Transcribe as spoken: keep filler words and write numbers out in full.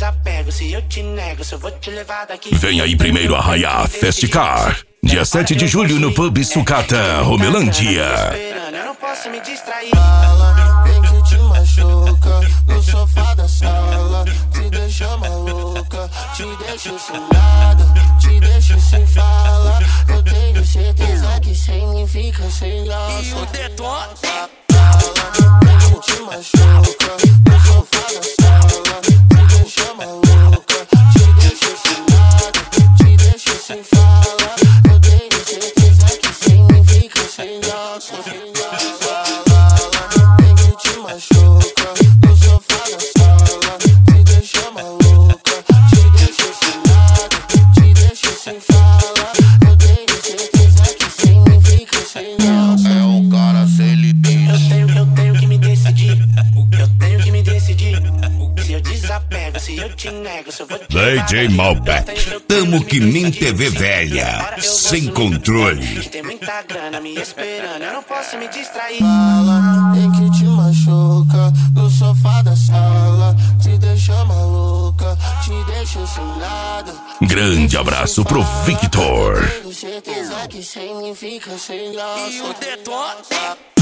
desapego, se eu te nego, se eu vou te levar daqui. Vem aí primeiro Arraiá Festcar, dia sete de julho no Pub Sucata, Romelândia. Eu não posso me distrair. Fala, tem que te machuca no sofá da sala, te deixa maluca, te deixa sem nada, te deixa sem fala. Eu tenho certeza que sem mim fica sem graça. E o detona. Fala, tem que te machuca no sofá da sala, te deixa maluca, te deixa sem nada, te deixa sem fala. Eu tenho certeza que sem mim fica sem graça, sem graça. Tem que te machuca no sofá da sala, te deixa maluca, te deixa sem nada, te deixa sem fala. Eu tenho certeza que sem mim fica sem graça. É um cara sem limite. Eu tenho, eu tenho que me decidir. Eu tenho que me decidir. Se eu desapego, se eu te nego, se eu vou te D J Malbec, tamo que nem T V velha, sem controle. Tem muita grana me esperando, eu não posso me distrair. Fala, tem que te machuca no sofá da sala, te deixa maluca, te deixa sem nada. Grande abraço pro Victor. Tenho certeza que sem mim fica sem graça. E o detona.